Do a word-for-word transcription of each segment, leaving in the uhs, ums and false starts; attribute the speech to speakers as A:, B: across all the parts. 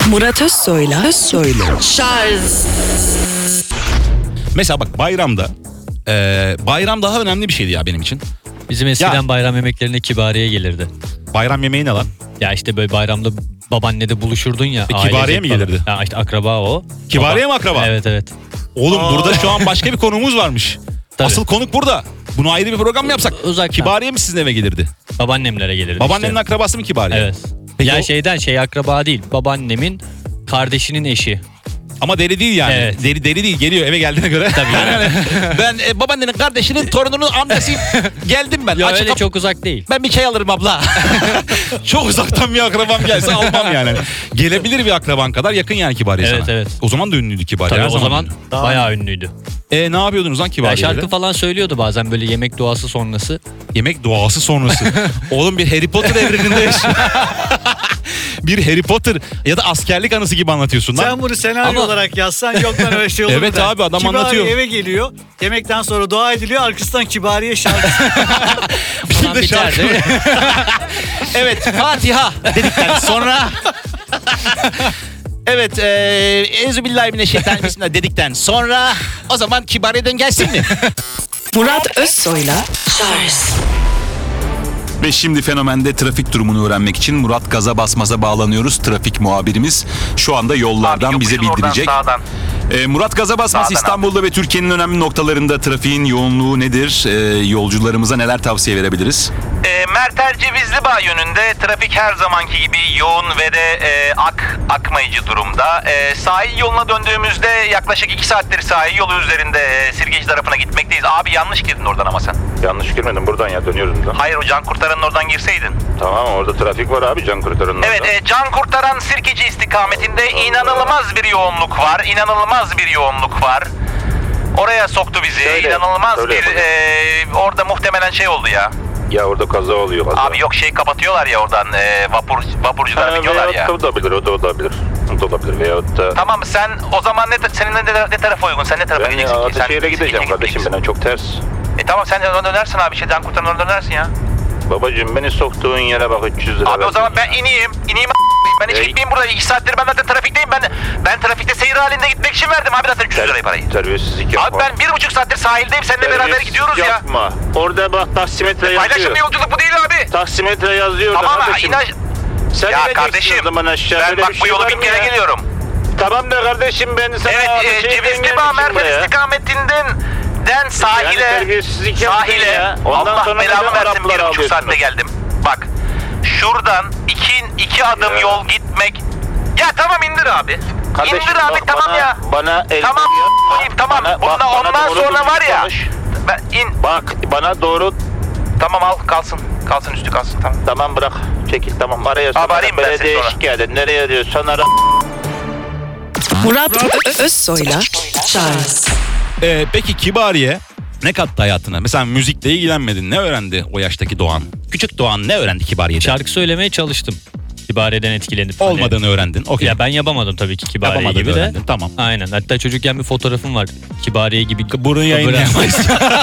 A: Murat Özsoy'la Özsoy'la Şarj.
B: Mesela bak bayramda e, bayram daha önemli bir şeydi ya benim için.
C: Bizim eskiden
B: Ya.
C: bayram yemeklerine kibariye gelirdi.
B: Bayram yemeği ne lan?
C: Ya işte böyle bayramda babaannede buluşurdun ya.
B: E, kibariye
C: ailecek
B: mi
C: falan.
B: gelirdi?
C: Ya işte akraba o.
B: Kibariye
C: Baba-
B: mi akraba?
C: Evet evet.
B: Oğlum
D: Aa.
B: burada şu an başka bir konumuz varmış.
C: Tabii.
B: Asıl konuk burada. Bunu ayrı bir program mı yapsak?
C: Uzaktan.
B: Kibariye mi sizin eve gelirdi?
C: Babaannemlere gelirdi
B: Babaannenin
C: işte.
B: akrabası mı Kibariye?
C: Evet.
B: Peki
C: ya
B: o-
C: şeyden şey akraba değil. Babaannemin kardeşinin eşi.
B: Ama deri değil yani.
C: Evet.
B: Deri deri değil, geliyor eve geldiğine göre.
C: Tabii.
B: Yani ben e, babaannenin kardeşinin torununun amcasıyım. Geldim ben.
C: Ya
B: Açık
C: öyle
B: kap-
C: çok uzak değil.
B: Ben bir çay alırım abla. Çok uzaktan bir akrabam gelse almam yani. Gelebilir bir akraban kadar yakın yani Kibariye
C: Evet,
B: sana.
C: evet.
B: O zaman da ünlüydü Kibariye.
C: Tabii
B: her
C: o zaman
B: ünlü.
D: Daha
C: bayağı ünlüydü.
B: E ne yapıyordunuz lan
C: Ya
B: Kibariye'de?
C: şarkı falan söylüyordu bazen böyle yemek duası sonrası.
B: Yemek duası sonrası. Oğlum bir Harry Potter evreninde yaşıyor. Bir Harry Potter ya da askerlik anısı gibi anlatıyorsun lan.
D: Sen bunu senaryo
C: Ama-
D: olarak yazsan yok lan öyle şey olur mu
B: Evet
D: der.
B: abi, adam
D: Kibariye
B: anlatıyor.
D: eve geliyor. Yemekten sonra dua ediliyor. Arkasından Kibariye şarkısı.
B: Bir de şarkı.
C: biterdi.
B: Evet, Fatiha dedikten sonra evet, e, Euzubillahimineşşeytanirracim dedikten sonra o zaman Kibariye'den gelsin mi?
A: Murat Özsoy'la Şarj.
E: Ve şimdi Fenomen'de trafik durumunu öğrenmek için Murat Gaza Basmaz'a bağlanıyoruz. Trafik muhabirimiz şu anda yollardan
F: Abi,
E: bize
F: yokuşun
E: bildirecek.
F: oradan, sağdan.
E: Ee, Murat Gaza Basmaz
F: Sağdan
E: İstanbul'da ve Türkiye'nin önemli noktalarında trafiğin yoğunluğu nedir? Ee, yolcularımıza neler tavsiye verebiliriz?
F: E, Merter Cevizlibağ yönünde trafik her zamanki gibi yoğun ve de e, ak akmayıcı durumda. E, sahil yoluna döndüğümüzde yaklaşık iki saattir sahil yolu üzerinde e, Sirkeci tarafına gitmekteyiz. Abi yanlış girdin oradan ama sen.
G: Yanlış girmedim, buradan ya dönüyoruz da.
F: Hayır, o Can Kurtaran'ın oradan girseydin.
G: Tamam, orada trafik var abi, Can Kurtaran'ın
F: Evet,
G: orada.
F: e, Can Kurtaran Sirkeci istikametinde inanılmaz bir yoğunluk var. İnanılmaz bir yoğunluk var. Oraya soktu bizi.
G: Söyle,
F: İnanılmaz
G: söyle
F: bir
G: bakalım.
F: e, orada muhtemelen şey oldu ya.
G: Ya orada kaza oluyor. Kaza.
F: Abi yok, şey kapatıyorlar ya oradan, e, vapur vapurcular
G: Ha,
F: biniyorlar ya.
G: veyahut da olabilir, o da olabilir. O da olabilir veyahut da...
F: Tamam, sen o zaman ne senin ne, ne tarafa uygun? Sen ne tarafa
G: Ben
F: gideceksin ki? Sen
G: Ataşehir'e gideceğim
F: Sirkeci'ye
G: kardeşim,
F: gideceksin.
G: bana çok ters.
F: E tamam, sen oradan dönersin abi, şey Can Kurtaran oradan dönersin ya.
G: Babacığım, beni soktuğun yere bak, üç yüz lira
F: Abi o
G: verdim
F: zaman ben
G: ya.
F: ineyim, ineyim ben hiç
G: Ey.
F: gitmeyeyim burada. iki saattir ben zaten trafikteyim. Ben ben trafikte seyir halinde gitmek için verdim abi zaten üç yüz lirayı parayı.
G: Terbiyesizlik yapma.
F: Abi ben bir buçuk saattir sahildeyim, seninle beraber
G: Terbiyesizlik
F: gidiyoruz ya.
G: yapma. Orada bak taksimetre yazıyor.
F: Paylaşımlı yolculuk bu değil abi.
G: Taksimetre yazıyor da
F: Tamam
G: kardeşim.
F: inaj...
G: Sen
F: Ya
G: ineceksin
F: kardeşim,
G: o zaman aşağı.
F: ben
G: Böyle
F: bak
G: bir
F: bu
G: şey
F: yolu
G: var
F: bin
G: mı
F: kere
G: ya?
F: geliyorum.
G: Tamam da kardeşim, ben sana
F: Evet, e,
G: Ataşehir'den
F: Cevizlibağ
G: gelmişim
F: Merter
G: buraya.
F: istikametinden den sahile,
G: Yani terbiyesizlik yaptın
F: sahile,
G: ya. Ondan
F: Allah
G: sonra
F: belamı
G: neden
F: versin,
G: Arapları
F: bir buçuk
G: alıyorsunuz?
F: saatte geldim. Bak, şuradan iki, iki adım
G: Ya.
F: yol gitmek... Ya tamam indir abi.
G: Kardeşim,
F: indir abi,
G: bak
F: tamam
G: bana,
F: ya.
G: Bana el
F: Tamam,
G: yapma.
F: tamam.
G: Bana-
F: Bunda,
G: bak, bana
F: ondan
G: doğru
F: sonra
G: düzgün
F: var ya.
G: konuş.
F: Ben, in.
G: Bak bana doğru,
F: Tamam al, kalsın. Kalsın, üstü kalsın, tamam.
G: tamam bırak, çekil, tamam araya
F: Abi arayayım ben seni
G: belediye
F: sonra.
G: şikayet et, nereye diyorsan ara.
A: Murat Ö- Özsoy'la Şarj.
B: E, peki Kibariye ne kattı hayatına? Mesela müzikle ilgilenmedin. Ne öğrendi o yaştaki Doğan? Küçük Doğan ne öğrendi Kibariye'den?
C: Şarkı söylemeye çalıştım. Kibariye'den etkilenip. hani-
B: Olmadığını öğrendin. Okey.
C: Ya ben yapamadım tabii ki Kibariye
B: Yapamadığını
C: gibi de.
B: öğrendin, tamam.
C: Aynen. Hatta çocukken bir fotoğrafım var. Kibariye gibi.
B: Bunu yayınlayamayız.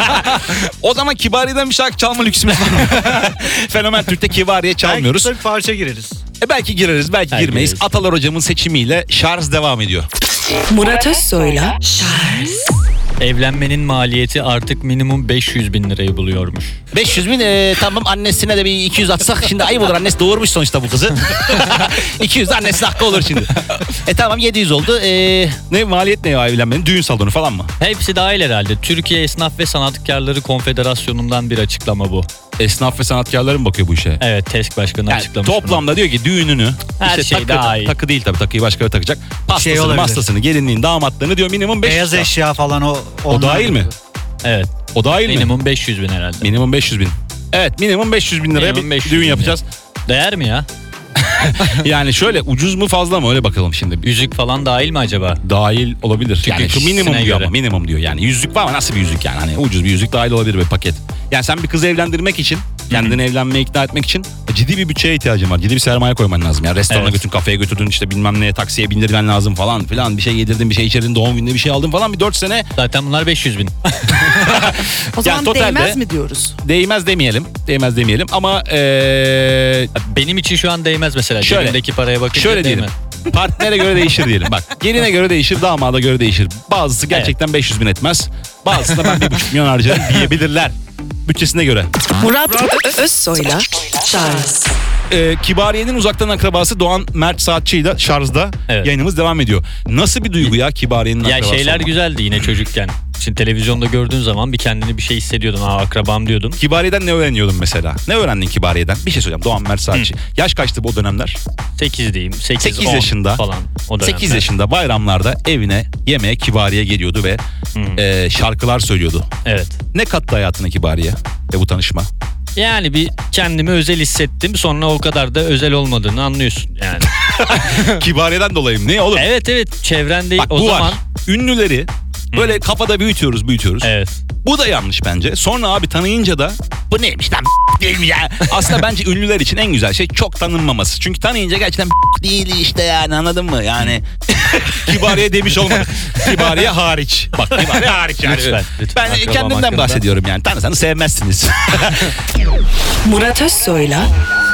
B: O zaman Kibariye'den bir şarkı çalma lüksümüz var. Fenomen Türk'te Kibariye çalmıyoruz.
D: Belki bir parça gireriz.
B: E belki gireriz, belki
C: Belki
B: girmeyiz.
C: gireriz.
B: Atalar hocamın seçimiyle şarj devam ediyor.
A: Murat Özsoy'la Şarj.
C: Evlenmenin maliyeti artık minimum beş yüz bin lirayı buluyormuş.
B: beş yüz bin e, tamam, annesine de bir iki yüz atsak şimdi ayıp olur, annesi doğurmuş sonuçta bu kızı. iki yüz annesi hakkı olur şimdi. E tamam, yedi yüz oldu. E, ne maliyet ne ya evlenmenin? Düğün salonu falan mı?
C: Hepsi dahil herhalde. Türkiye Esnaf ve Sanatkarları Konfederasyonu'ndan bir açıklama bu.
B: Esnaf ve sanatkarları mı bakıyor bu işe?
C: Evet, TESK Başkanı
B: Yani
C: açıklamış. bunu.
B: toplamda diyor ki düğününü,
C: Her
B: işte
C: şey
B: takı,
C: dahil.
B: takı değil tabii, takıyı başkaları takacak. Pastasını,
D: olabilir.
B: mastasını, gelinliğin, damatlığını diyor minimum beş yüz.
D: Beyaz eşya falan o.
B: O
D: onlar
B: dahil mi?
D: gibi.
C: Evet.
B: O dahil mi?
C: Minimum beş yüz bin herhalde.
B: Minimum beş yüz bin. Evet, minimum beş yüz bin liraya
C: Minimum
B: bir
C: beş yüz
B: düğün
C: bin
B: yapacağız.
C: Değer mi ya?
B: Yani şöyle, ucuz mu fazla mı, öyle bakalım şimdi.
C: Yüzük falan dahil mi acaba?
B: Dahil olabilir.
C: Çünkü
B: Yani şu minimum
C: kişisine
B: diyor
C: göre.
B: ama minimum diyor. Yani yüzük var ama nasıl bir yüzük yani? Hani ucuz bir yüzük dahil olabilir bir paket. Yani sen bir kızı evlendirmek için, kendini evlenmeye ikna etmek için ciddi bir bütçeye ihtiyacın var. Ciddi bir sermaye koyman lazım. Yani restorana
C: Evet.
B: götürdün, kafeye götürdün, işte bilmem neye, taksiye bindirmen lazım falan filan. Bir şey yedirdin, bir şey içirdin, doğum gününde bir şey aldın falan. Bir dört sene
C: Zaten bunlar beş yüz bin.
A: O zaman
B: totalde-
A: değmez mi diyoruz?
B: değmez demeyelim. Değmez demeyelim ama ee,
C: Benim için şu an değmez mesela.
B: Şöyle-
C: Cebimdeki paraya bakınca
B: şöyle diyelim.
C: değmez.
B: Partnere göre değişir diyelim. Bak geline göre değişir, damada göre değişir. Bazısı gerçekten beş yüz bin etmez. Bazısına ben bir buçuk milyon harcarım diyebilirler. Bütçesine göre.
A: Murat Ö- Özsoy'la Charles
B: Ee, Kibariye'nin uzaktan akrabası Doğan Mert Saatçı'yı da şarjda
C: Evet.
B: yayınımız devam ediyor. Nasıl bir duygu ya Kibariye'nin
C: Ya
B: akrabası
C: şeyler
B: olmak?
C: güzeldi yine çocukken. Şimdi televizyonda gördüğün zaman bir kendini bir şey hissediyordun. Aa akrabam diyordun.
B: Kibariye'den ne öğreniyordun mesela? Ne öğrendin Kibariye'den? Bir şey söyleyeceğim. Doğan Mert Saatçı. Yaş kaçtı bu o dönemler?
C: sekiz diyeyim. sekiz,
B: sekiz
C: on
B: yaşında
C: falan o dönemler.
B: sekiz yaşında bayramlarda evine yemeğe Kibariye geliyordu ve e, şarkılar söylüyordu.
C: Evet.
B: Ne kattı hayatına Kibariye ve bu tanışma?
C: Yani bir kendimi özel hissettim. Sonra o kadar da özel olmadığını anlıyorsun yani.
B: Kibariye'den dolayı mı? Ne oğlum?
C: Evet evet çevrende
B: Bak
C: o
B: bu
C: zaman.
B: var. Ünlüleri böyle kafada büyütüyoruz büyütüyoruz.
C: Evet.
B: Bu da yanlış bence. Sonra abi tanıyınca da bu neymiş lan değil mi ya? Aslında bence ünlüler için en güzel şey çok tanınmaması. Çünkü tanıyınca gerçekten değil işte yani anladın mı? Yani Kibariye demiş olmak. Kibariye hariç. Bak Kibariye hariç yani.
C: Lütfen, lütfen.
B: Ben
C: Akrabam
B: kendimden
C: hakkında.
B: bahsediyorum yani. Tanısanız sevmezsiniz.
A: Murat Özsoy'la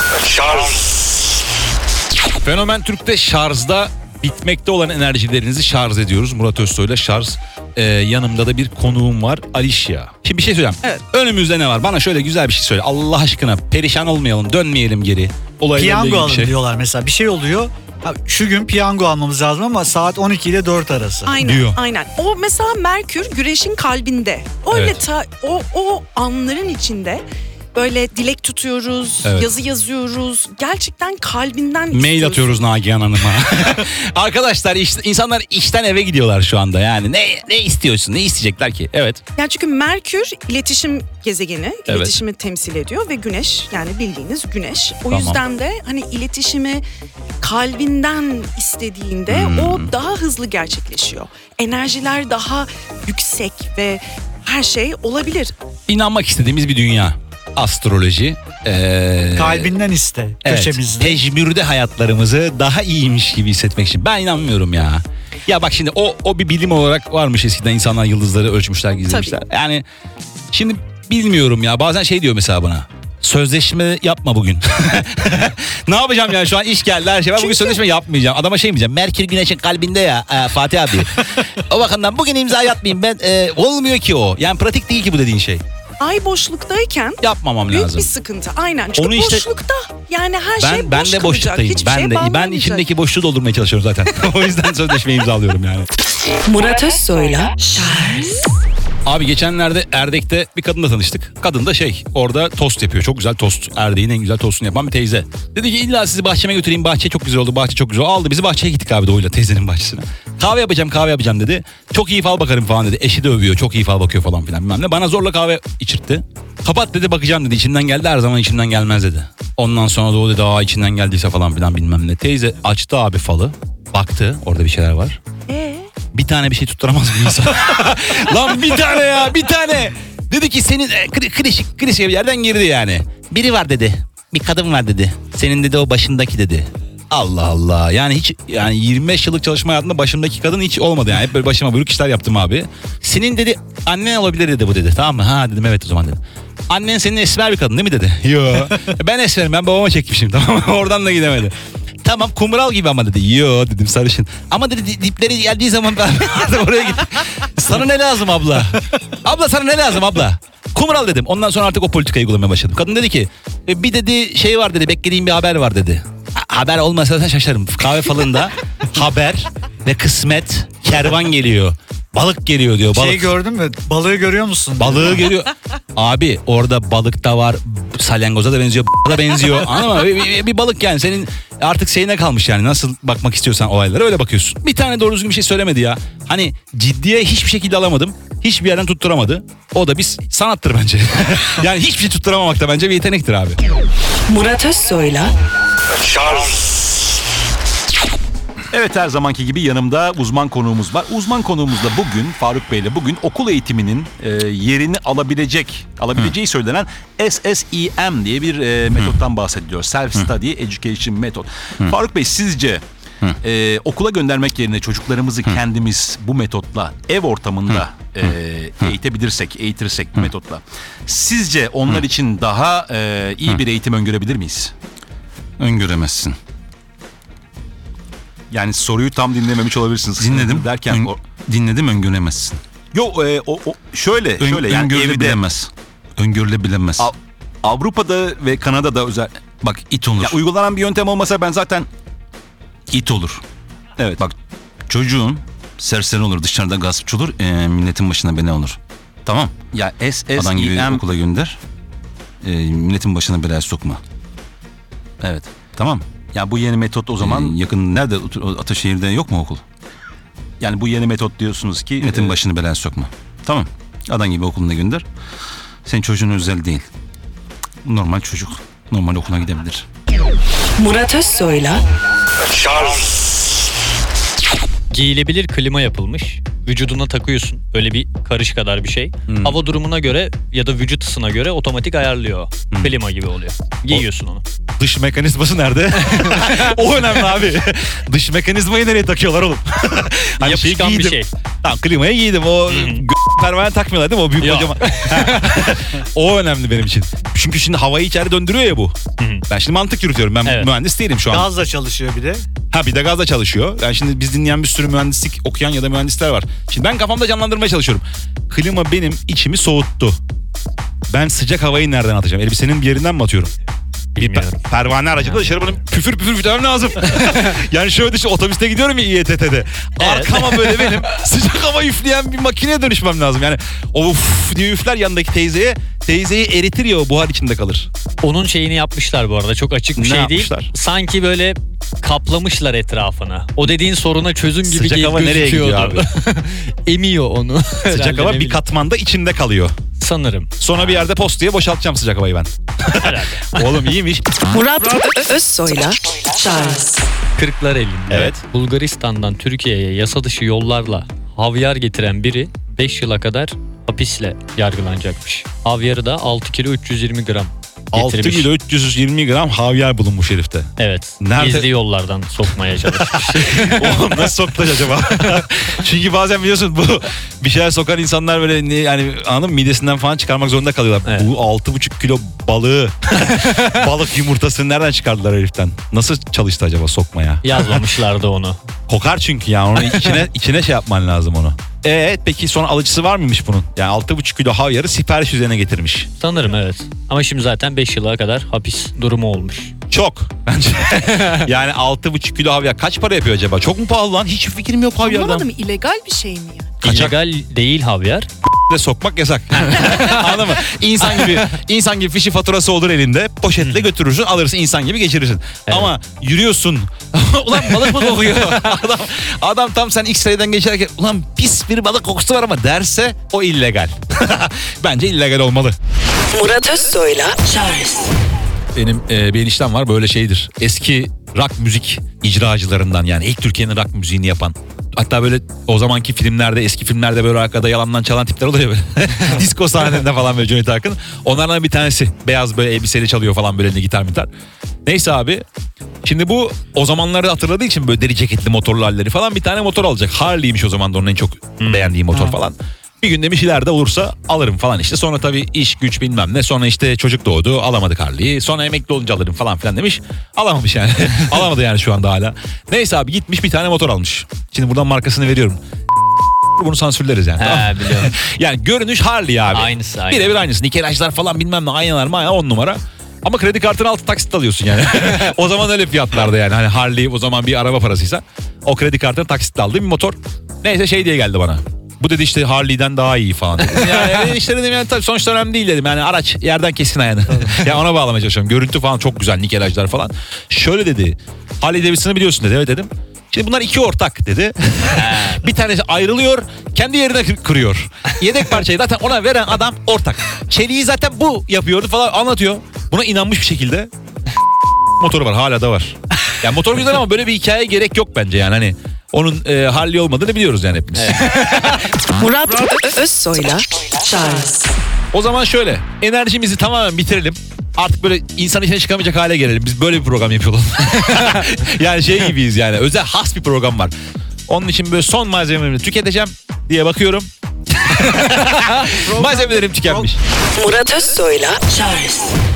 B: Fenomen Türk'te şarjda bitmekte olan enerjilerinizi şarj ediyoruz. Murat Özsoy'la şarj. Ee, yanımda da bir konuğum var. Alişya. Şimdi bir şey söyleyeceğim.
A: Evet.
B: Önümüzde ne var? Bana şöyle güzel bir şey söyle. Allah aşkına perişan olmayalım. Dönmeyelim geri. Olaylarla
D: Piyango
B: ilgili
D: alın
B: bir şey.
D: diyorlar mesela. Bir şey oluyor. Ha, şu gün piyango almamız lazım ama saat on iki ile dört arası.
H: Aynen,
B: diyor.
H: aynen. O mesela Merkür güneşin kalbinde. Öyle
B: Evet.
H: ta, o o anların içinde böyle dilek tutuyoruz,
B: Evet.
H: yazı yazıyoruz. Gerçekten kalbinden
B: Mail
H: istiyorsun.
B: atıyoruz Nagihan Hanım'a. Arkadaşlar iş, insanlar işten eve gidiyorlar şu anda yani. Ne ne istiyorsun? Ne isteyecekler ki? Evet.
H: Yani çünkü Merkür iletişim gezegeni,
B: Evet.
H: iletişimi temsil ediyor ve Güneş yani bildiğiniz Güneş. O
B: Tamam.
H: yüzden de hani iletişimi kalbinden istediğinde
B: Hmm.
H: o daha hızlı gerçekleşiyor. Enerjiler daha yüksek ve her şey olabilir.
B: İnanmak istediğimiz bir dünya. Astroloji. Ee,
D: Kalbinden iste
B: Evet,
D: köşemizde.
B: tecrübede hayatlarımızı daha iyiymiş gibi hissetmek için. Ben inanmıyorum ya. Ya bak şimdi o o bir bilim olarak varmış eskiden insanlar yıldızları ölçmüşler, gizlemişler. Yani şimdi bilmiyorum ya. Bazen şey diyor mesela bana. Sözleşme yapma bugün. Ne yapacağım yani şu an iş geldi her şey. Ben bugün sözleşme yapmayacağım. Adama şey mi diyeceğim? Merkür Güneş'in kalbinde ya e, Fatih abi. O bakımdan bugün imza atmayayım ben. E, olmuyor ki o. Yani pratik değil ki bu dediğin şey.
H: Ay boşluktayken
B: Yapmamam
H: büyük
B: lazım.
H: bir sıkıntı. Aynen. Çünkü
B: Onu işte-
H: boşlukta yani her şey
B: Ben ben
H: boş
B: de
H: kalacak.
B: boşluktayım.
H: Hiçbir
B: Ben
H: şeye
B: de ben
H: bağlanmayacak.
B: içimdeki boşluğu doldurmaya çalışıyorum zaten. O yüzden sözleşme imzalıyorum yani.
A: Murat Özsoy'la Charles
B: Abi geçenlerde Erdek'te bir kadınla tanıştık. Kadın da şey orada tost yapıyor. Çok güzel tost. Erdek'in en güzel tostunu yapan bir teyze. Dedi ki illa sizi bahçeme götüreyim. Bahçe çok güzel oldu. Bahçe çok güzel oldu. Aldı bizi bahçeye gittik abi Doğu'yla teyzenin bahçesine. Kahve yapacağım kahve yapacağım dedi. Çok iyi fal bakarım falan dedi. Eşi de övüyor. Çok iyi fal bakıyor falan filan bilmem ne. Bana zorla kahve içirtti. Kapat dedi bakacağım dedi. İçinden geldi her zaman içinden gelmez dedi. Ondan sonra Doğu dedi aa içinden geldiyse falan filan bilmem ne. Teyze açtı abi falı. Baktı orada bir şeyler var.
H: Ee?
B: Bir tane bir şey tutturamaz bir insan. Lan bir tane ya bir tane. Dedi ki senin e, kri- klişik klişe bir yerden girdi yani. Biri var dedi. Bir kadın var dedi. Senin dedi o başındaki dedi. Allah Allah. Yani hiç yani yirmi beş yıllık çalışma hayatında başımdaki kadın hiç olmadı yani. Hep böyle başıma buyruk işler yaptım abi. Senin dedi annen olabilir dedi bu dedi. Tamam mı? Ha dedim evet o zaman dedim. Annen senin esmer bir kadın değil mi dedi. Yo. Ben esmerim ben babama çekmişim tamam mı? Oradan da gidemedi. Tamam kumral gibi ama dedi. Yo dedim sarışın. Ama dedi di- dipleri geldiği zaman ben oraya gittim. Sana ne lazım abla? Abla sana ne lazım abla? Kumral dedim. Ondan sonra artık o politikayı uygulamaya başladım. Kadın dedi ki e, bir dedi şey var dedi beklediğim bir haber var dedi. Ha- Haber olmasa da şaşarım. Kahve falında haber ve kısmet kervan geliyor. Balık geliyor diyor. Balık.
D: Şey gördün mü? Balığı görüyor musun?
B: Balığı geliyor. Abi orada balık da var. Salyangoza da benziyor. Da benziyor. Anladın mı? Bir, bir, bir balık yani. Senin artık şeyine kalmış yani. Nasıl bakmak istiyorsan olaylara öyle bakıyorsun. Bir tane doğru düzgün bir şey söylemedi ya. Hani ciddiye hiçbir şekilde alamadım. Hiçbir yerden tutturamadı. O da bir sanattır bence. Yani hiçbir şey tutturamamak da bence bir yetenektir abi.
A: Murat Özsoy'la
E: Evet her zamanki gibi yanımda uzman konuğumuz var. Uzman konuğumuzla bugün Faruk Bey'le bugün okul eğitiminin e, yerini alabilecek, alabileceği Hı. söylenen S S E M diye bir e, metottan bahsediliyor. Self Study Education Method. Hı. Faruk Bey sizce e, okula göndermek yerine çocuklarımızı Hı. kendimiz bu metotla ev ortamında e, eğitebilirsek, eğitirsek bu metotla sizce onlar Hı. için daha e, iyi Hı. bir eğitim öngörebilir miyiz?
I: Öngöremezsin.
E: Yani soruyu tam dinlememiş olabilirsiniz.
I: Dinledim.
E: Derken
I: Ön-
E: o,
I: dinledim öngöremezsin.
E: Yo e, o, o şöyle
I: Ön,
E: şöyle yani evde
I: öngörülebilemez. Öngörülebilemez.
E: Av- Avrupa'da ve Kanada'da özel
I: Bak it olur.
E: ya uygulanan bir yöntem olmasa ben zaten
I: it olur.
E: evet
I: Bak çocuğun serseri olur, dışarıda gaspçı olur, e, milletin başına bela olur. Tamam.
E: ya S S
I: Adam gibi
E: E M
I: okula gönder. E, milletin başına belaya sokma.
E: evet.
I: Tamam.
E: Ya bu yeni metot o zaman
I: E, yakın nerede? Ataşehir'de yok mu okul?
E: yani bu yeni metot diyorsunuz ki
I: Milletin
E: e,
I: başını belaya sokma. Tamam. Adam gibi okuluna gönder. Senin çocuğun özel değil. Normal çocuk. Normal okula gidebilir.
A: Murat Özsoy'la
C: Giyilebilir klima yapılmış. Vücuduna takıyorsun. Böyle bir karış kadar bir şey. Hava durumuna göre ya da vücut ısına göre otomatik ayarlıyor. Klima gibi oluyor. Giyiyorsun onu.
B: Dış mekanizması nerede? O önemli abi. Dış mekanizmayı nereye takıyorlar oğlum? Hani
C: Yapışkan bir şey.
B: Tamam klimayı giydim. O g- pervane takmıyorlar değil mi? O büyük
C: Yok.
B: kocaman. Ha. O önemli benim için. Çünkü şimdi havayı içeri döndürüyor ya bu. Ben şimdi mantık yürütüyorum. Ben
C: Evet.
B: mühendis değilim şu an.
D: Gazla çalışıyor bir de.
B: Ha bir de gazla çalışıyor. Yani şimdi biz dinleyen bir sürü mühendislik okuyan ya da mühendisler var. Şimdi ben kafamda canlandırmaya çalışıyorum. Klima benim içimi soğuttu. Ben sıcak havayı nereden atacağım? Elbisenin bir yerinden mi atıyorum? Bir
C: Bilmiyorum.
B: per- pervane aracında dışarı bunu püfür püfür üflemem lazım. Yani şöyle düşün, otobüste gidiyorum ya İ E T T'de.
C: Evet.
B: Arkama böyle benim sıcak hava üfleyen bir makineye dönüşmem lazım. Yani of diye üfler yanındaki teyzeye. Teyzeyi eritir ya o buhar içinde kalır.
C: Onun şeyini yapmışlar bu arada. Çok açık bir
B: Ne
C: şey
B: yapmışlar?
C: değil. Sanki böyle kaplamışlar etrafını. O dediğin soruna çözüm gibi
B: Sıcak
C: gel-
B: hava nereye gidiyor
C: gözüküyordu. Emiyor onu.
B: Sıcak
C: Herhalde,
B: hava
C: ne
B: bir
C: bileyim.
B: katmanda içinde kalıyor.
C: Sanırım.
B: Sonra bir yerde postaya boşaltacağım sıcak havayı ben.
C: Herhalde.
B: Oğlum iyiymiş.
A: Murat Ö- Özsoy'la Charles
C: Kırklareli'nde
B: Evet.
C: Bulgaristan'dan Türkiye'ye yasa dışı yollarla havyar getiren biri beş yıla kadar hapisle yargılanacakmış. Havyarı da altı kilo üç yüz yirmi gram
B: altı
C: getirmiş.
B: kilo üç yüz yirmi gram havyar bulunmuş herifte.
C: Evet.
B: Nerede?
C: Gizli yollardan sokmaya çalışmış.
B: Oğlum nasıl soktular acaba? Çünkü bazen biliyorsun bu bir şeyler sokan insanlar böyle ne- yani anladın mı? Midesinden falan çıkarmak zorunda kalıyorlar.
C: Evet.
B: Bu altı buçuk kilo balığı balık yumurtasını nereden çıkardılar heriften? Nasıl çalıştı acaba sokmaya?
C: Yazmamışlardı onu.
B: Kokar çünkü yani onun içine içine şey yapman lazım onu. Evet peki sonra alıcısı var mıymış bunun? Yani altı buçuk kilo havyarı sipariş üzerine getirmiş.
C: Sanırım evet. Ama şimdi zaten beş yıla kadar hapis durumu olmuş.
B: Çok bence. Yani altı buçuk kilo havyar kaç para yapıyor acaba? Çok mu pahalı lan? Hiç fikrim yok havyardan.
H: Anlamadım, illegal bir şey mi yani?
B: Kaçak
C: İllegal değil havyar.
B: de sokmak yasak. Anladın mı? İnsan gibi insan gibi fişi faturası olur elinde. Poşetle götürürsün, alırsın, insan gibi geçirirsin.
C: Evet.
B: Ama yürüyorsun. Ulan balık mı kokuyor? adam, adam tam sen X-ray'den geçerken ulan pis bir balık kokusu var ama derse o illegal. Bence illegal olmalı.
A: Murat Özsoy'la Charles
B: Benim e, bir eniştem var böyle şeydir. Eski rock müzik icracılarından yani ilk Türkiye'nin rock müziğini yapan. Hatta böyle o zamanki filmlerde, eski filmlerde böyle arkada yalandan çalan tipler oluyor ya böyle. Disko sahnelerinde falan böyle Cüneyt Arkın. Onlardan bir tanesi. Beyaz böyle elbiseyle çalıyor falan böyle elinde gitar mitar. Neyse abi. Şimdi bu o zamanları hatırladığı için böyle deri ceketli motorlu halleri falan bir tane motor alacak. Harley'miş o zaman da onun en çok beğendiği motor falan. Bir gün demiş ileride olursa alırım falan işte. Sonra tabii iş güç bilmem ne. Sonra işte çocuk doğdu, alamadık Harley'i. Sonra emekli olunca alırım falan filan demiş. Alamamış yani. Alamadı yani şu anda hala. Neyse abi gitmiş bir tane motor almış. Şimdi buradan markasını veriyorum. Bunu sansürleriz yani. Tamam.
C: He biliyorum.
B: Yani görünüş Harley abi.
C: Aynısı, aynı.
B: Birebir aynısı. Nikelajlar falan bilmem ne aynalar mı on numara. Ama kredi kartını altı taksit alıyorsun yani. O zaman öyle fiyatlarda yani. Hani Harley o zaman bir araba parasıysa. O kredi kartını taksitle aldığım bir motor. Neyse şey diye geldi bana. Bu dedi işte Harley'den daha iyi falan. Dedim. Yani işte dedim yani tabii sonuçta önemli değil dedim. Yani araç yerden kesin ayağını. Ya ona bağlamaya çalışıyorum. Görüntü falan çok güzel, nikelajlar falan. Şöyle dedi. Harley Davidson'ı biliyorsun dedi. Evet dedim. Şimdi bunlar iki ortak dedi. Bir tanesi ayrılıyor, kendi yerine kır- kırıyor. Yedek parçayı zaten ona veren adam ortak. Çeliği zaten bu yapıyordu falan anlatıyor. Buna inanmış bir şekilde. Motoru var, hala da var. Yani motor güzel ama böyle bir hikaye gerek yok bence yani hani. Onun e, Harley olmadığını biliyoruz yani hepimiz.
A: Murat Ö- Özsoy'la Charles
B: O zaman şöyle, enerjimizi tamamen bitirelim. Artık böyle insan içine çıkamayacak hale gelelim. Biz böyle bir program yapıyoruz. Yani şey gibiyiz yani. Özel has bir program var. Onun için böyle son malzemelerimi tüketeceğim diye bakıyorum. Malzemelerim tükenmiş.
A: Murat Özsoy'la Charles